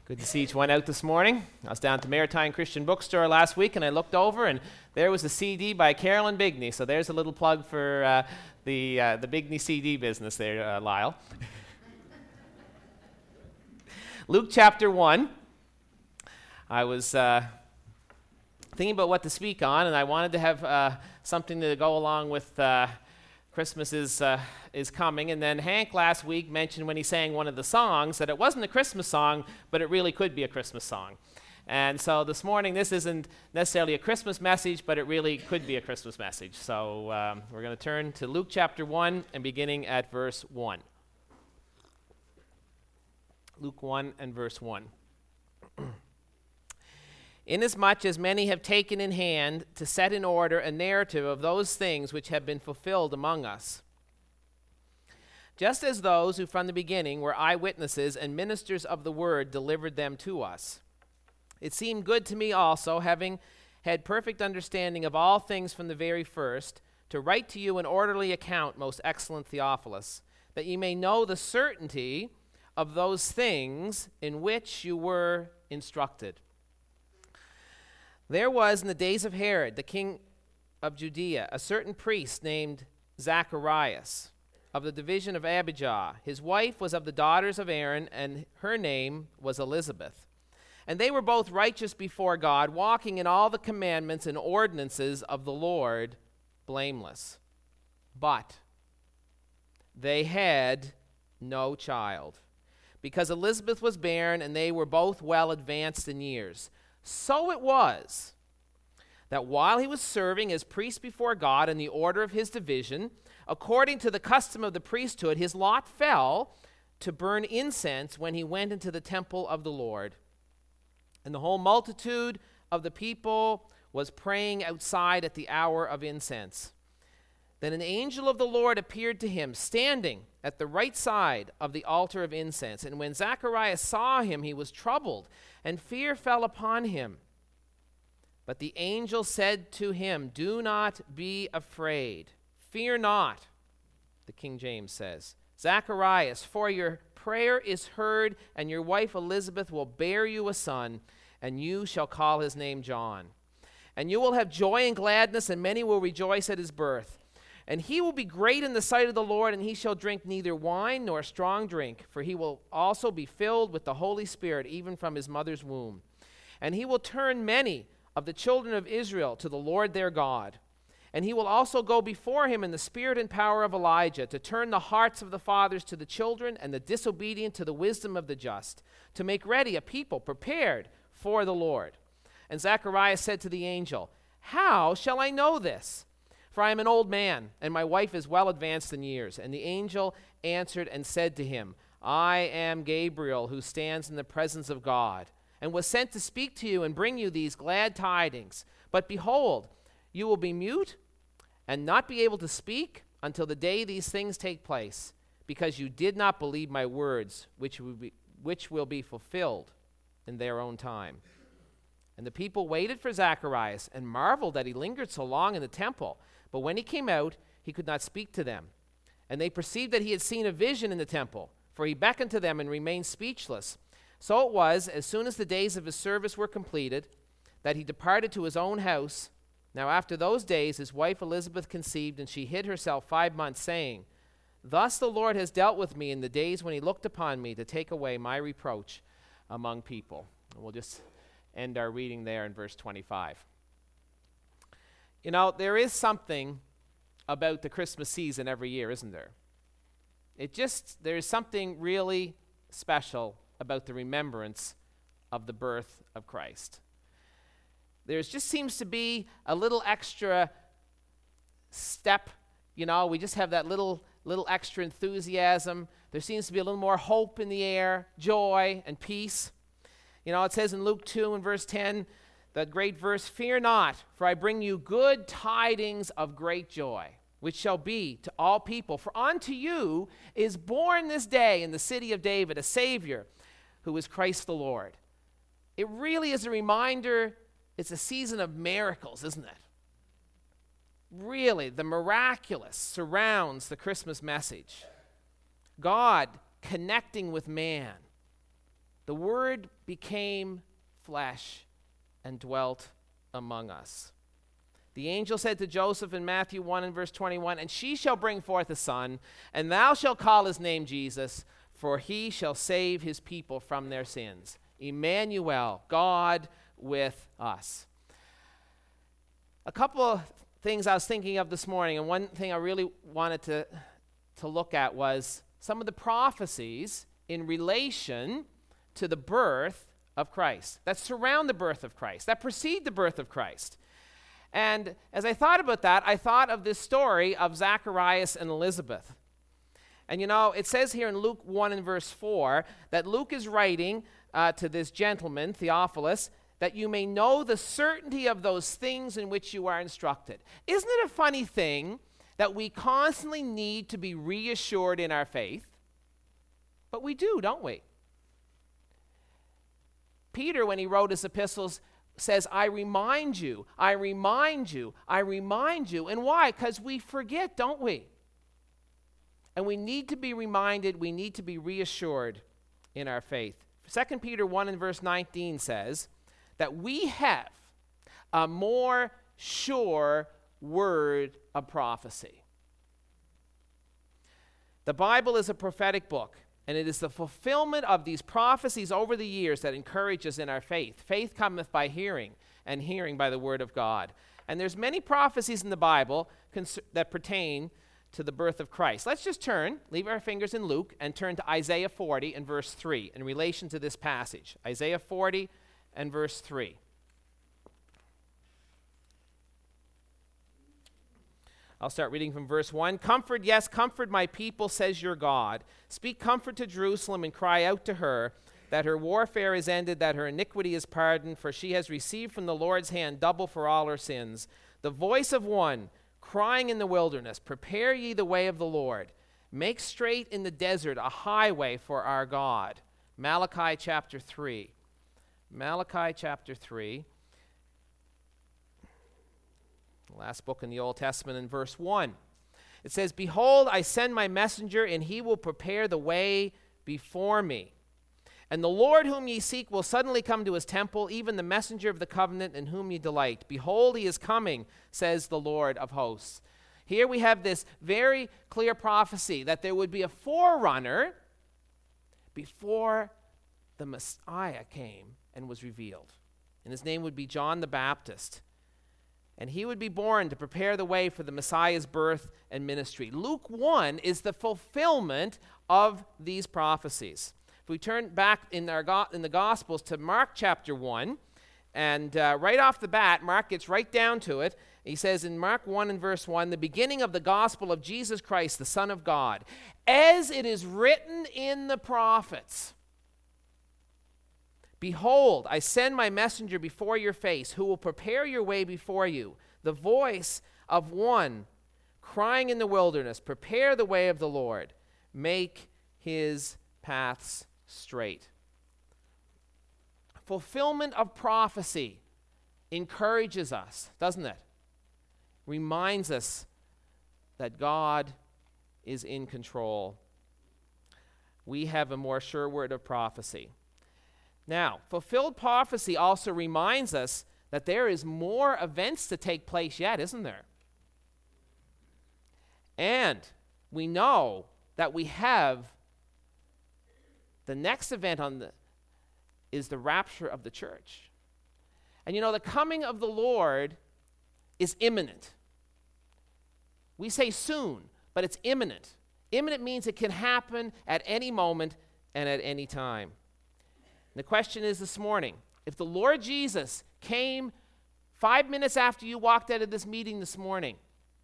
Good to see each one out this morning. I was down at the Maritime Christian Bookstore last week, and I looked over, and there was a CD by Carolyn Bigney. So there's a little plug for the Bigney CD business there, Lyle. Luke chapter 1. I was thinking about what to speak on, and I wanted to have something to go along with Christmas is coming. And then Hank last week mentioned when he sang one of the songs that it wasn't a Christmas song, but it really could be a Christmas song. And so this morning, this isn't necessarily a Christmas message, but it really could be a Christmas message. So we're going to turn to Luke chapter 1 and beginning at verse 1. Luke 1 and verse 1. Inasmuch as many have taken in hand to set in order a narrative of those things which have been fulfilled among us, just as those who from the beginning were eyewitnesses and ministers of the word delivered them to us. It seemed good to me also, having had perfect understanding of all things from the very first, to write to you an orderly account, most excellent Theophilus, that ye may know the certainty of those things in which you were instructed. There was in the days of Herod, the king of Judea, a certain priest named Zacharias, of the division of Abijah. His wife was of the daughters of Aaron, and her name was Elizabeth. And they were both righteous before God, walking in all the commandments and ordinances of the Lord, blameless. But they had no child, because Elizabeth was barren, and they were both well advanced in years. So it was that while he was serving as priest before God in the order of his division, according to the custom of the priesthood, his lot fell to burn incense when he went into the temple of the Lord. And the whole multitude of the people was praying outside at the hour of incense. Then an angel of the Lord appeared to him, standing at the right side of the altar of incense. And when Zacharias saw him, he was troubled, and fear fell upon him. But the angel said to him, "Do not be afraid. Fear not," the King James says, "Zacharias, for your prayer is heard, and your wife Elizabeth will bear you a son, and you shall call his name John. And you will have joy and gladness, and many will rejoice at his birth. And he will be great in the sight of the Lord, and he shall drink neither wine nor strong drink, for he will also be filled with the Holy Spirit, even from his mother's womb. And he will turn many of the children of Israel to the Lord their God. And he will also go before him in the spirit and power of Elijah, to turn the hearts of the fathers to the children, and the disobedient to the wisdom of the just, to make ready a people prepared for the Lord." And Zacharias said to the angel, "How shall I know this? For I am an old man, and my wife is well advanced in years." And the angel answered and said to him, "I am Gabriel, who stands in the presence of God, and was sent to speak to you and bring you these glad tidings. But behold, you will be mute and not be able to speak until the day these things take place, because you did not believe my words, which will be fulfilled in their own time." And the people waited for Zacharias and marveled that he lingered so long in the temple. But when he came out, he could not speak to them. And they perceived that he had seen a vision in the temple, for he beckoned to them and remained speechless. So it was, as soon as the days of his service were completed, that he departed to his own house. Now after those days his wife Elizabeth conceived, and she hid herself 5 months, saying, "Thus the Lord has dealt with me in the days when he looked upon me to take away my reproach among people." And we'll just end our reading there in verse 25. You know, there is something about the Christmas season every year, isn't there? There is something really special about the remembrance of the birth of Christ. There just seems to be a little extra step, we just have that little extra enthusiasm. There seems to be a little more hope in the air, joy and peace. It says in Luke 2 and verse 10, that great verse, "Fear not, for I bring you good tidings of great joy, which shall be to all people. For unto you is born this day in the city of David a Savior, who is Christ the Lord." It really is a reminder. It's a season of miracles, isn't it? Really, the miraculous surrounds the Christmas message. God connecting with man. The Word became flesh and dwelt among us. The angel said to Joseph in Matthew 1 and verse 21, "And she shall bring forth a son, and thou shalt call his name Jesus, for he shall save his people from their sins." Emmanuel, God with us. A couple of things I was thinking of this morning, and one thing I really wanted to look at was some of the prophecies in relation to the birth of Christ, that surround the birth of Christ, that precede the birth of Christ. And as I thought about that, I thought of this story of Zacharias and Elizabeth. And you know, it says here in Luke 1 and verse 4 that Luke is writing to this gentleman, Theophilus, that you may know the certainty of those things in which you are instructed. Isn't it a funny thing that we constantly need to be reassured in our faith? But we do, don't we? Peter, when he wrote his epistles, says, I remind you, I remind you, I remind you. And why? Because we forget, don't we? And we need to be reminded, we need to be reassured in our faith. 2 Peter 1 and verse 19 says that we have a more sure word of prophecy. The Bible is a prophetic book, and it is the fulfillment of these prophecies over the years that encourage us in our faith. Faith cometh by hearing, and hearing by the word of God. And there's many prophecies in the Bible that pertain to the birth of Christ. Let's just leave our fingers in Luke, and turn to Isaiah 40 and verse 3 in relation to this passage. Isaiah 40 and verse 3. I'll start reading from verse 1. Comfort, yes, comfort my people, says your God. Speak comfort to Jerusalem and cry out to her that her warfare is ended, that her iniquity is pardoned, for she has received from the Lord's hand double for all her sins. The voice of one crying in the wilderness, prepare ye the way of the Lord. Make straight in the desert a highway for our God. Malachi chapter 3. Malachi chapter 3. Last book in the Old Testament, in verse 1. It says, Behold, I send my messenger, and he will prepare the way before me. And the Lord whom ye seek will suddenly come to his temple, even the messenger of the covenant in whom ye delight. Behold, he is coming, says the Lord of hosts. Here we have this very clear prophecy that there would be a forerunner before the Messiah came and was revealed. And his name would be John the Baptist. And he would be born to prepare the way for the Messiah's birth and ministry. Luke 1 is the fulfillment of these prophecies. If we turn back in the Gospels to Mark chapter 1, and right off the bat, Mark gets right down to it. He says in Mark 1 and verse 1, the beginning of the gospel of Jesus Christ, the Son of God, as it is written in the prophets. Behold, I send my messenger before your face, who will prepare your way before you. The voice of one crying in the wilderness, prepare the way of the Lord, make his paths straight. Fulfillment of prophecy encourages us, doesn't it? Reminds us that God is in control. We have a more sure word of prophecy. Now, fulfilled prophecy also reminds us that there is more events to take place yet, isn't there? And we know that we have the next event is the rapture of the church. And you know, the coming of the Lord is imminent. We say soon, but it's imminent. Imminent means it can happen at any moment and at any time. The question is this morning, if the Lord Jesus came 5 minutes after you walked out of this meeting this morning,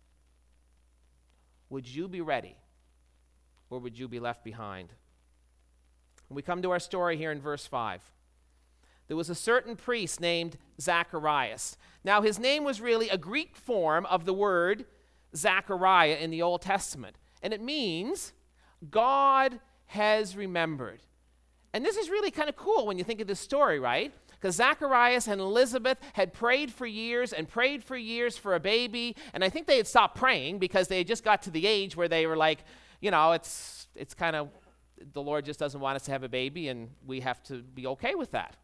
would you be ready or would you be left behind? When we come to our story here in verse 5, there was a certain priest named Zacharias. Now his name was really a Greek form of the word Zechariah in the Old Testament, and it means God has remembered. And this is really kind of cool when you think of this story, right? Because Zacharias and Elizabeth had prayed for years and prayed for years for a baby, and I think they had stopped praying because they had just got to the age where they were like, you know, it's the Lord just doesn't want us to have a baby, and we have to be okay with that.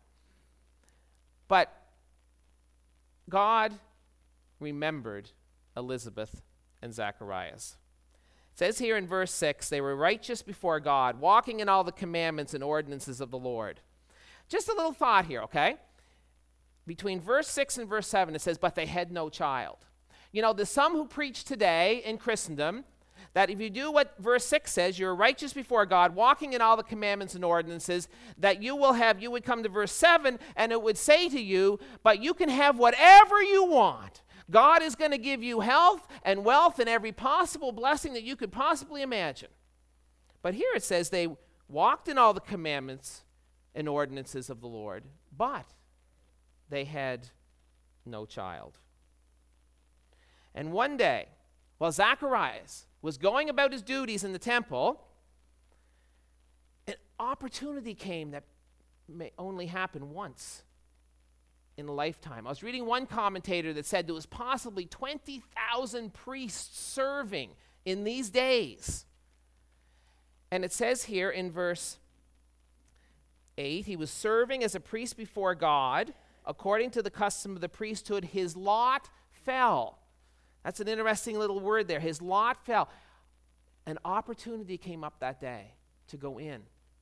But God remembered Elizabeth and Zacharias. It says here in verse 6, they were righteous before God, walking in all the commandments and ordinances of the Lord. Just a little thought here, okay? Between verse 6 and verse 7, it says, but they had no child. You know, there's some who preach today in Christendom that if you do what verse 6 says, you're righteous before God, walking in all the commandments and ordinances, that you would come to verse 7, and it would say to you, but you can have whatever you want. God is going to give you health and wealth and every possible blessing that you could possibly imagine. But here it says they walked in all the commandments and ordinances of the Lord, but they had no child. And one day, while Zacharias was going about his duties in the temple, an opportunity came that may only happen once in a lifetime. I was reading one commentator that said there was possibly 20,000 priests serving in these days. And it says here in verse 8, he was serving as a priest before God. According to the custom of the priesthood, his lot fell. That's an interesting little word there. His lot fell. An opportunity came up that day to go in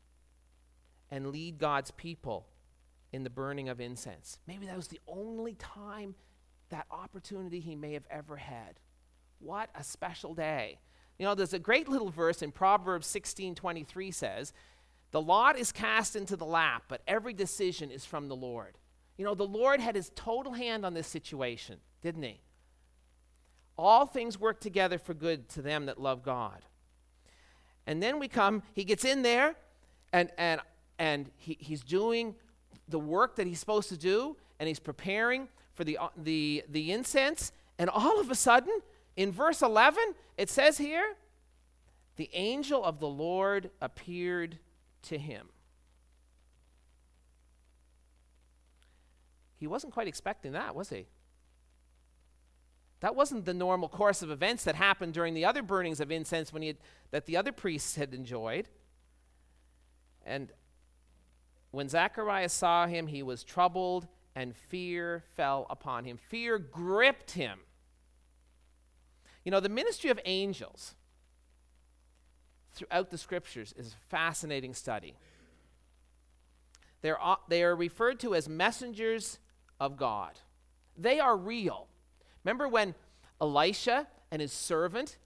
and lead God's people in the burning of incense. Maybe that was the only time, that opportunity he may have ever had. What a special day. You know, there's a great little verse in Proverbs 16:23 says, the lot is cast into the lap, but every decision is from the Lord. You know, the Lord had his total hand on this situation, didn't he? All things work together for good to them that love God. And then he gets in there, and he's doing the work that he's supposed to do, and he's preparing for the incense, and all of a sudden, in verse 11, it says here, the angel of the Lord appeared to him. He wasn't quite expecting that, was he? That wasn't the normal course of events that happened during the other burnings of incense that the other priests had enjoyed. And when Zacharias saw him, he was troubled, and fear fell upon him. Fear gripped him. You know, the ministry of angels throughout the scriptures is a fascinating study. They are referred to as messengers of God. They are real. Remember when Elisha and his servant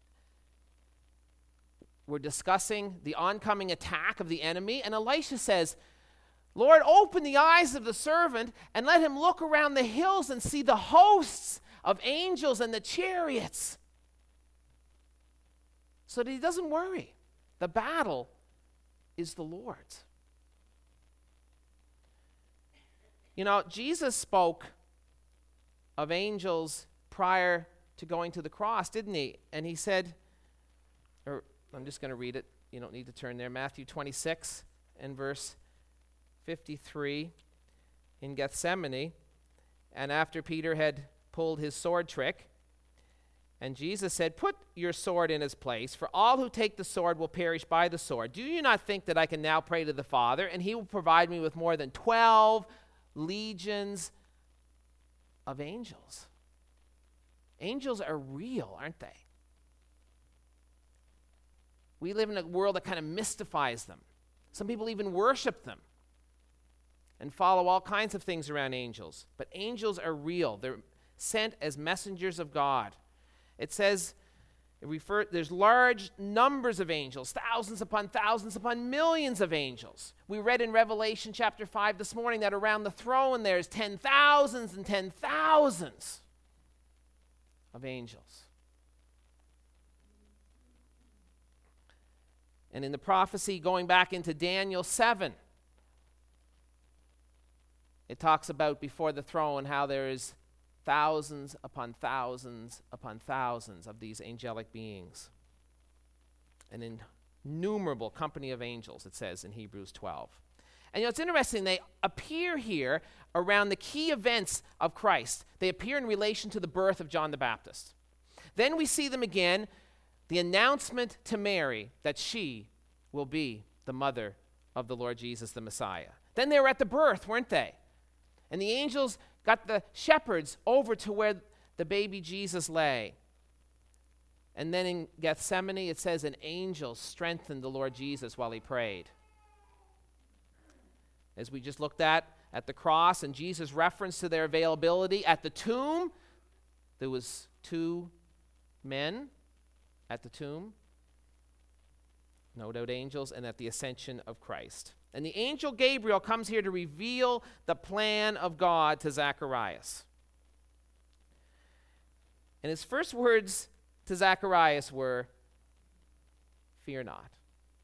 were discussing the oncoming attack of the enemy, and Elisha says, Lord, open the eyes of the servant and let him look around the hills and see the hosts of angels and the chariots, so that he doesn't worry. The battle is the Lord's. You know, Jesus spoke of angels prior to going to the cross, didn't he? And he said, I'm just going to read it. You don't need to turn there. Matthew 26 and verse 53, in Gethsemane, and after Peter had pulled his sword trick, and Jesus said, put your sword in its place, for all who take the sword will perish by the sword. Do you not think that I can now pray to the Father, and he will provide me with more than 12 legions of angels? Angels are real, aren't they? We live in a world that kind of mystifies them. Some people even worship them and follow all kinds of things around angels. But angels are real. They're sent as messengers of God. It says, there's large numbers of angels, thousands upon millions of angels. We read in Revelation chapter 5 this morning that around the throne there's 10,000s and 10,000s of angels. And in the prophecy going back into Daniel 7, it talks about before the throne how there is thousands upon thousands upon thousands of these angelic beings. An innumerable company of angels, it says in Hebrews 12. And you know, it's interesting, they appear here around the key events of Christ. They appear in relation to the birth of John the Baptist. Then we see them again, the announcement to Mary that she will be the mother of the Lord Jesus, the Messiah. Then they were at the birth, weren't they? And the angels got the shepherds over to where the baby Jesus lay. And then in Gethsemane, it says an angel strengthened the Lord Jesus while he prayed. As we just looked at the cross and Jesus' reference to their availability at the tomb, there was 2 men at the tomb, no doubt angels, and at the ascension of Christ. And the angel Gabriel comes here to reveal the plan of God to Zacharias. And his first words to Zacharias were, "Fear not."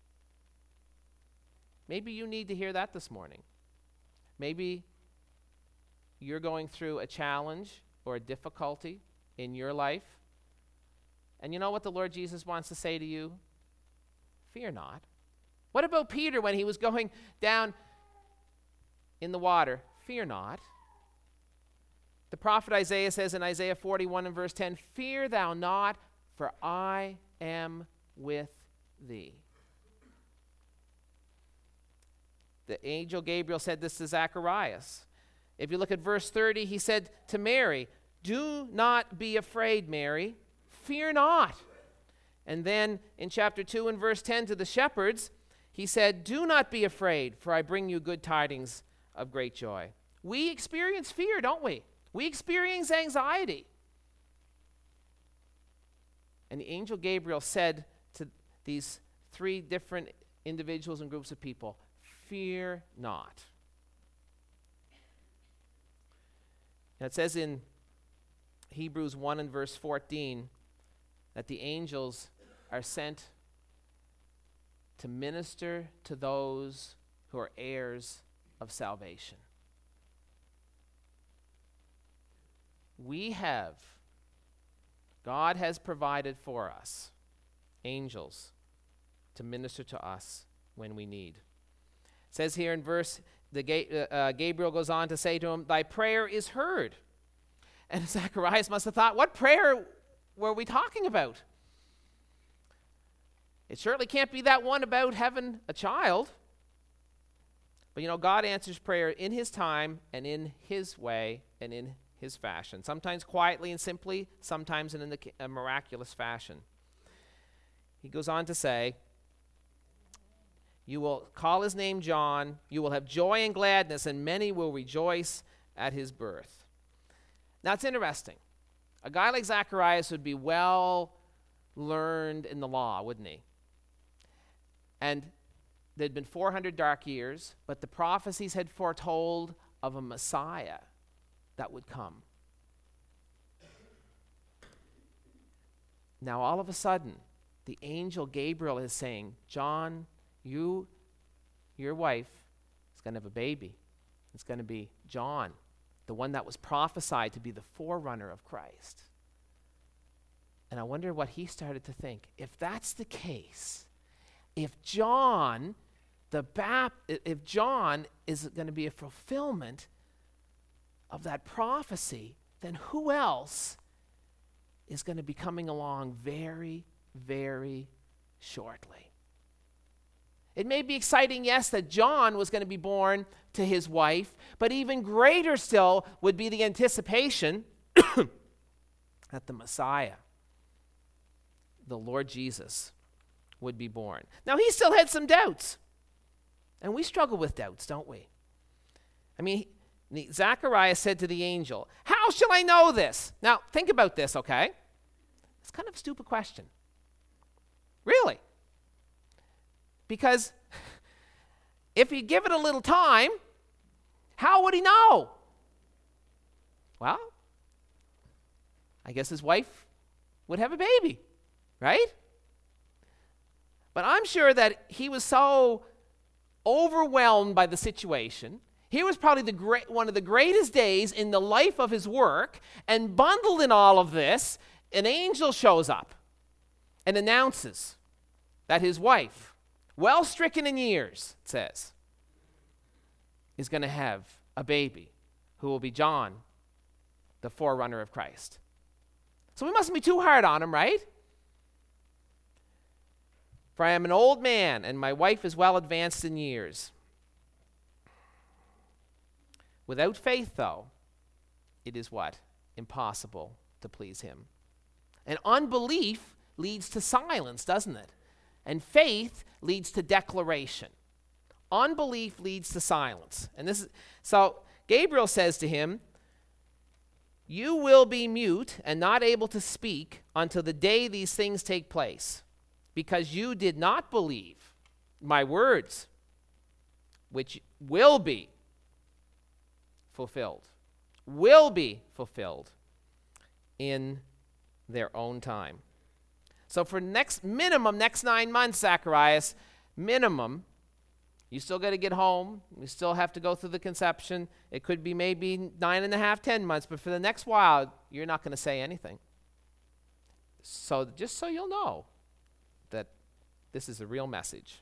Maybe you need to hear that this morning. Maybe you're going through a challenge or a difficulty in your life. And you know what the Lord Jesus wants to say to you? Fear not. What about Peter when he was going down in the water? Fear not. The prophet Isaiah says in Isaiah 41 and verse 10, "Fear thou not, for I am with thee." The angel Gabriel said this to Zacharias. If you look at verse 30, he said to Mary, "Do not be afraid, Mary. Fear not." And then in chapter 2 and verse 10 to the shepherds, he said, "Do not be afraid, for I bring you good tidings of great joy." We experience fear, don't we? We experience anxiety. And the angel Gabriel said to these 3 different individuals and groups of people, "Fear not." Now it says in Hebrews 1 and verse 14 that the angels are sent to minister to those who are heirs of salvation. God has provided for us angels to minister to us when we need. It says here in verse, Gabriel goes on to say to him, "Thy prayer is heard." And Zacharias must have thought, what prayer were we talking about? It certainly can't be that one about having a child. But you know, God answers prayer in his time and in his way and in his fashion. Sometimes quietly and simply, sometimes in a miraculous fashion. He goes on to say, "You will call his name John. You will have joy and gladness, and many will rejoice at his birth." Now, it's interesting. A guy like Zacharias would be well learned in the law, wouldn't he? And there'd been 400 dark years, but the prophecies had foretold of a Messiah that would come. Now, all of a sudden, the angel Gabriel is saying, "John, your wife is going to have a baby. It's going to be John, the one that was prophesied to be the forerunner of Christ." And I wonder what he started to think. If that's the case, if John is going to be a fulfillment of that prophecy, then who else is going to be coming along very, very shortly? It may be exciting, yes, that John was going to be born to his wife, but even greater still would be the anticipation that the Messiah, the Lord Jesus, would be born. Now, he still had some doubts, and we struggle with doubts, don't we? I mean, Zacharias said to the angel, "How shall I know this?" Now, think about this, okay? It's kind of a stupid question. Really. Because if he'd give it a little time, how would he know? Well, I guess his wife would have a baby, right? But I'm sure that he was so overwhelmed by the situation. Here was probably one of the greatest days in the life of his work, and bundled in all of this, an angel shows up and announces that his wife, well stricken in years, it says, is going to have a baby who will be John, the forerunner of Christ. So we mustn't be too hard on him, right? For I am an old man, and my wife is well advanced in years. Without faith, though, it is what? Impossible to please him. And unbelief leads to silence, doesn't it? And faith leads to declaration. Unbelief leads to silence. And this is so Gabriel says to him, you will be mute and not able to speak until the day these things take place, because you did not believe my words, which will be fulfilled. Will be fulfilled in their own time. So for next 9 months, Zacharias, minimum, you still got to get home. You still have to go through the conception. It could be maybe 9.5, 10 months, but for the next while, you're not going to say anything. So just so you'll know that this is a real message.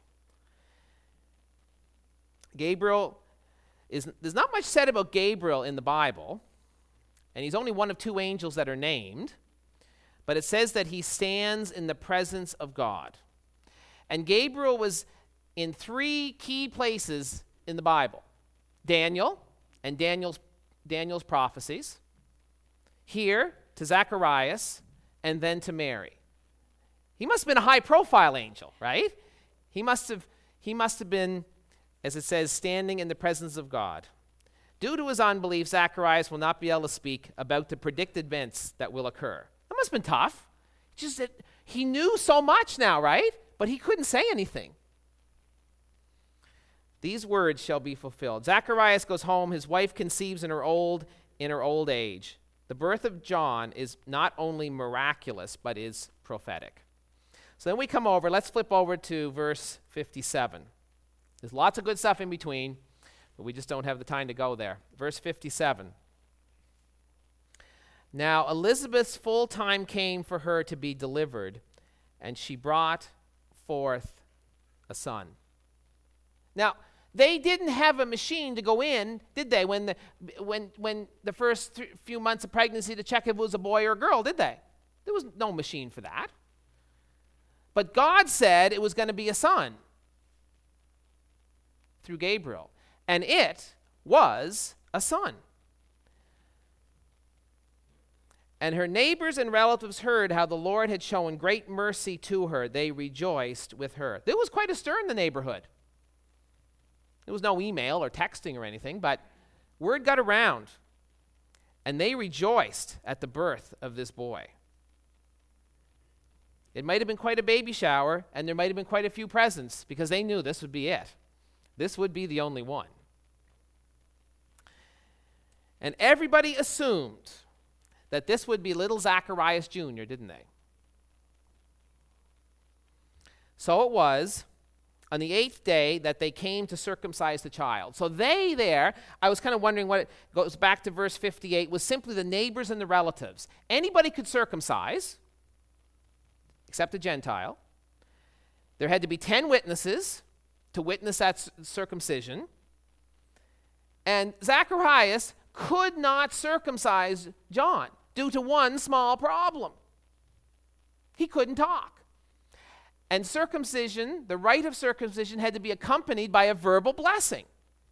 There's not much said about Gabriel in the Bible, and he's only one of 2 angels that are named, but it says that he stands in the presence of God. And Gabriel was in 3 key places in the Bible: Daniel and Daniel's prophecies, here to Zacharias, and then to Mary. He must have been a high-profile angel, right? He must have been, as it says, standing in the presence of God. Due to his unbelief, Zacharias will not be able to speak about the predicted events that will occur. That must have been tough. Just that he knew so much now, right? But he couldn't say anything. These words shall be fulfilled. Zacharias goes home. His wife conceives in her old age. The birth of John is not only miraculous, but is prophetic. So then we come over. Let's flip over to verse 57. There's lots of good stuff in between, but we just don't have the time to go there. Verse 57. Now Elizabeth's full time came for her to be delivered, and she brought forth a son. Now, they didn't have a machine to go in, did they, when the first few months of pregnancy to check if it was a boy or a girl, did they? There was no machine for that. But God said it was going to be a son through Gabriel, and it was a son. And her neighbors and relatives heard how the Lord had shown great mercy to her. They rejoiced with her. There was quite a stir in the neighborhood. There was no email or texting or anything, but word got around, and they rejoiced at the birth of this boy. It might have been quite a baby shower, and there might have been quite a few presents, because they knew this would be it. This would be the only one. And everybody assumed that this would be little Zacharias Jr., didn't they? So it was on the 8th day that they came to circumcise the child. So I was kind of wondering what it goes back to verse 58, was simply the neighbors and the relatives. Anybody could circumcise, except a Gentile. There had to be 10 witnesses to witness that circumcision. And Zacharias could not circumcise John due to one small problem. He couldn't talk. And circumcision, the rite of circumcision, had to be accompanied by a verbal blessing.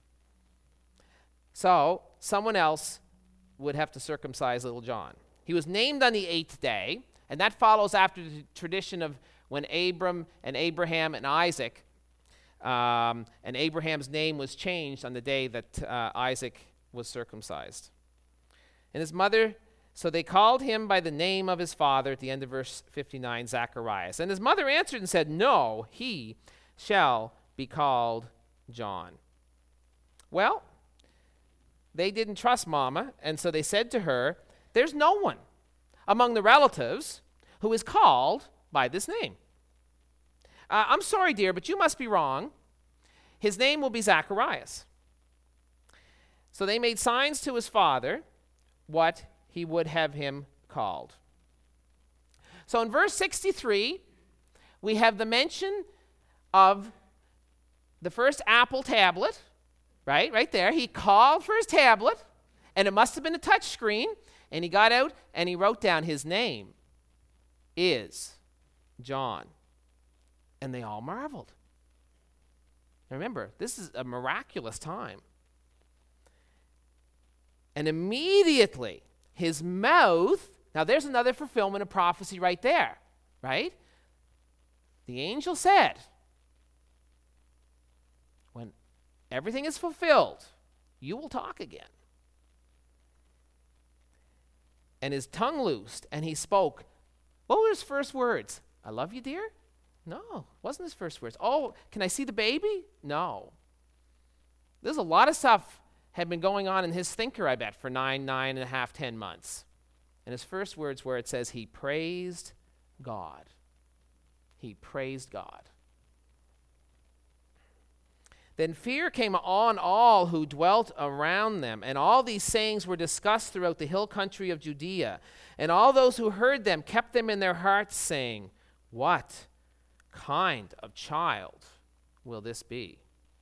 So someone else would have to circumcise little John. He was named on the 8th day, and that follows after the tradition of when Abram and Abraham and Isaac, and Abraham's name was changed on the day that Isaac was circumcised. And his mother, so they called him by the name of his father at the end of verse 59, Zacharias. And his mother answered and said, no, he shall be called John. Well, they didn't trust Mama, and so they said to her, there's no one among the relatives who is called by this name. I'm sorry, dear, but you must be wrong. His name will be Zacharias. So they made signs to his father what he would have him called. So in verse 63, we have the mention of the first Apple tablet, right there. He called for his tablet, and it must have been a touch screen, and he got out and he wrote down his name is John. And they all marveled. Remember, this is a miraculous time. And immediately his mouth, now there's another fulfillment of prophecy right there, right? The angel said, when everything is fulfilled, you will talk again. And his tongue loosed, and he spoke. What were his first words? I love you, dear? No, wasn't his first words. Oh, can I see the baby? No. There's a lot of stuff had been going on in his thinker, I bet, for 9.5, 10 months. And his first words were, it says, he praised God. He praised God. Then fear came on all who dwelt around them, and all these sayings were discussed throughout the hill country of Judea. And all those who heard them kept them in their hearts, saying, what kind of child will this be?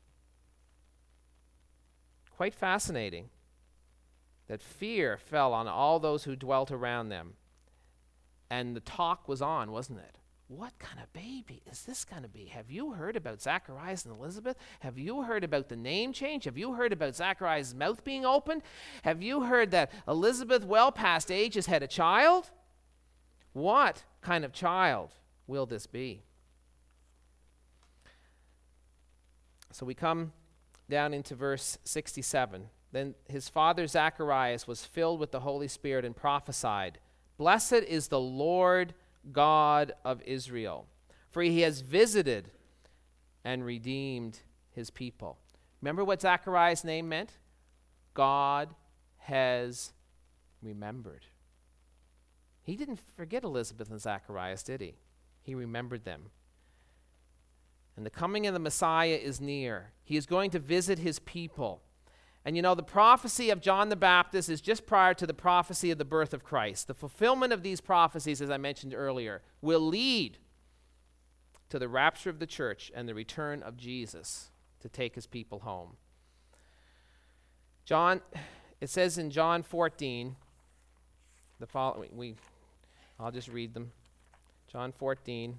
Quite fascinating that fear fell on all those who dwelt around them. And the talk was on, wasn't it? What kind of baby is this going to be? Have you heard about Zacharias and Elizabeth? Have you heard about the name change? Have you heard about Zacharias' mouth being opened? Have you heard that Elizabeth, well past age, has had a child? What kind of child will this be? So we come down into verse 67. Then his father Zacharias was filled with the Holy Spirit and prophesied, blessed is the Lord God of Israel, for he has visited and redeemed his people. Remember what Zacharias' name meant? God has remembered. He didn't forget Elizabeth and Zacharias, did he? He remembered them. And the coming of the Messiah is near. He is going to visit his people. And you know, the prophecy of John the Baptist is just prior to the prophecy of the birth of Christ. The fulfillment of these prophecies, as I mentioned earlier, will lead to the rapture of the church and the return of Jesus to take his people home. It says in John 14, the following, I'll just read them. John 14,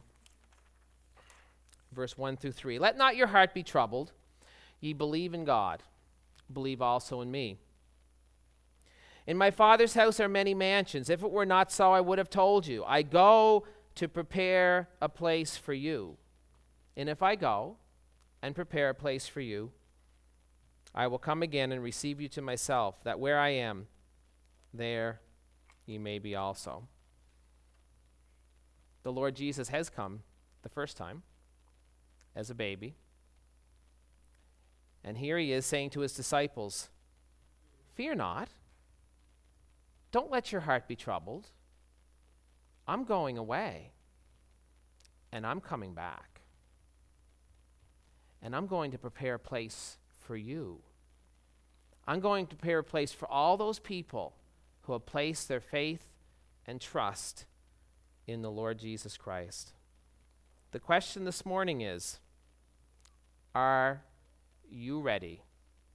verse 1 through 3. Let not your heart be troubled. Ye believe in God. Believe also in me. In my Father's house are many mansions. If it were not so, I would have told you. I go to prepare a place for you. And if I go and prepare a place for you, I will come again and receive you to myself, that where I am, there ye may be also. The Lord Jesus has come the first time as a baby. And here he is saying to his disciples, fear not. Don't let your heart be troubled. I'm going away, and I'm coming back. And I'm going to prepare a place for you. I'm going to prepare a place for all those people who have placed their faith and trust in the Lord Jesus Christ. The question this morning is, are you ready?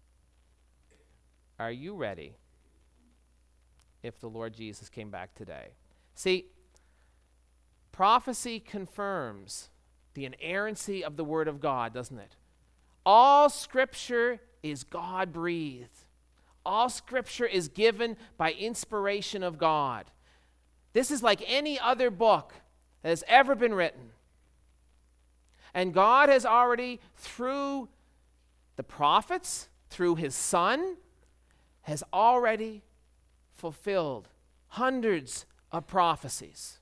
Are you ready if the Lord Jesus came back today? See, prophecy confirms the inerrancy of the Word of God, doesn't it? All Scripture is God-breathed. All Scripture is given by inspiration of God. This is like any other book that has ever been written. And God has already, through the prophets, through his Son, has already fulfilled hundreds of prophecies.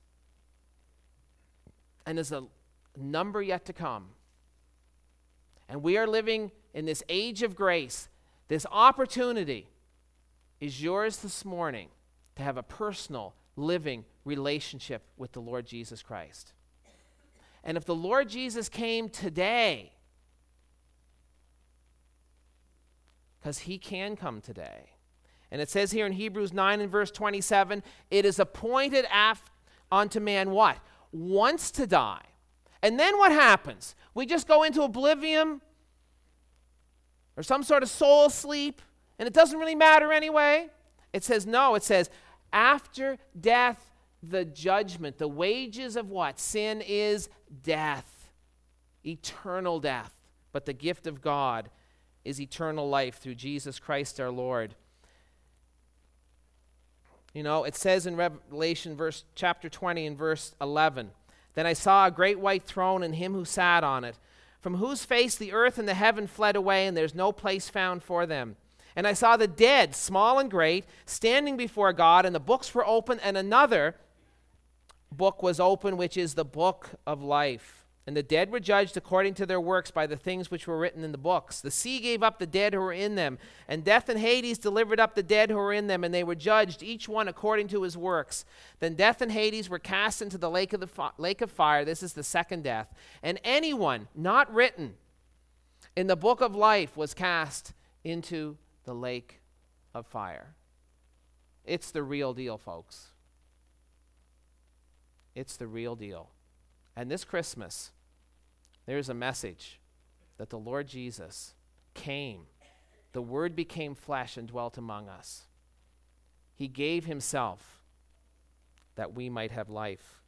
And there's a number yet to come. And we are living in this age of grace. This opportunity is yours this morning to have a personal, living relationship with the Lord Jesus Christ. And if the Lord Jesus came today, because he can come today. And it says here in Hebrews 9 and verse 27, it is appointed unto man what? Once to die. And then what happens? We just go into oblivion or some sort of soul sleep, and it doesn't really matter anyway. It says no, it says after death, the judgment, the wages of what? Sin is death. eternal death, but the gift of God is eternal life through Jesus Christ our Lord. You know, it says in Revelation chapter 20 and verse 11, "Then I saw a great white throne and him who sat on it, from whose face the earth and the heaven fled away, and there's no place found for them. And I saw the dead, small and great, standing before God, and the books were open, and another book was open, which is the book of life. And the dead were judged according to their works by the things which were written in the books. The sea gave up the dead who were in them, and death and Hades delivered up the dead who were in them, and they were judged, each one according to his works. Then death and Hades were cast into the lake of fire." This is the second death. "And anyone not written in the book of life was cast into the lake of fire." It's the real deal, folks. It's the real deal. And this Christmas, there's a message that the Lord Jesus came. The Word became flesh and dwelt among us. He gave himself that we might have life.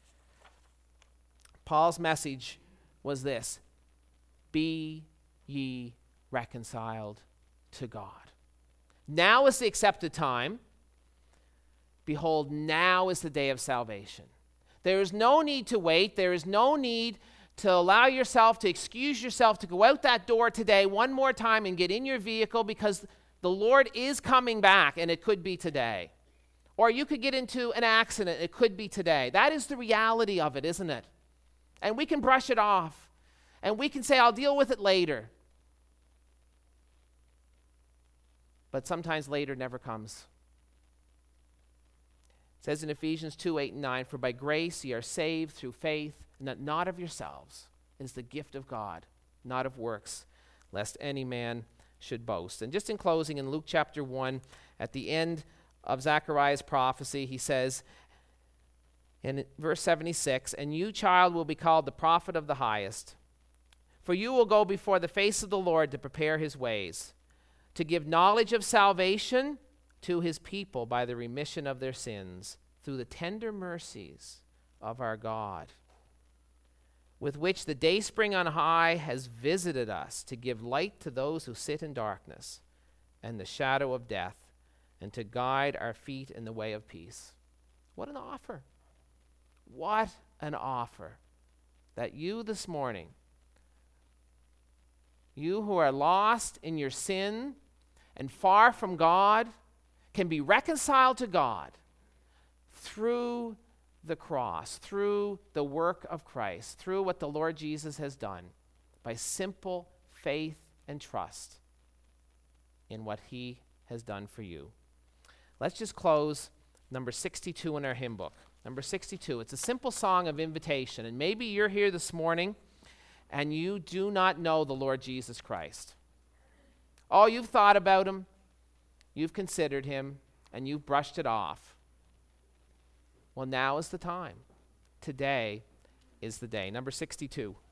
Paul's message was this: be ye reconciled to God. Now is the accepted time. Behold, now is the day of salvation. There is no need to wait. There is no need to allow yourself to excuse yourself to go out that door today one more time and get in your vehicle, because the Lord is coming back, and it could be today. Or you could get into an accident. It could be today. That is the reality of it, isn't it? And we can brush it off. And we can say, I'll deal with it later. But sometimes later never comes. It says in Ephesians 2:8-9, "For by grace ye are saved through faith, and that not of yourselves, is the gift of God, not of works, lest any man should boast." And just in closing, in Luke chapter 1, at the end of Zechariah's prophecy, he says in verse 76, "And you, child, will be called the prophet of the highest, for you will go before the face of the Lord to prepare his ways, to give knowledge of salvation to his people by the remission of their sins, through the tender mercies of our God, with which the dayspring on high has visited us, to give light to those who sit in darkness and the shadow of death, and to guide our feet in the way of peace." What an offer. What an offer that you this morning, you who are lost in your sin and far from God, can be reconciled to God through the cross, through the work of Christ, through what the Lord Jesus has done, by simple faith and trust in what he has done for you. Let's just close number 62 in our hymn book. Number 62, it's a simple song of invitation, and maybe you're here this morning and you do not know the Lord Jesus Christ. Oh, you've thought about him, you've considered him, and you've brushed it off. Well, now is the time. Today is the day. Number 62.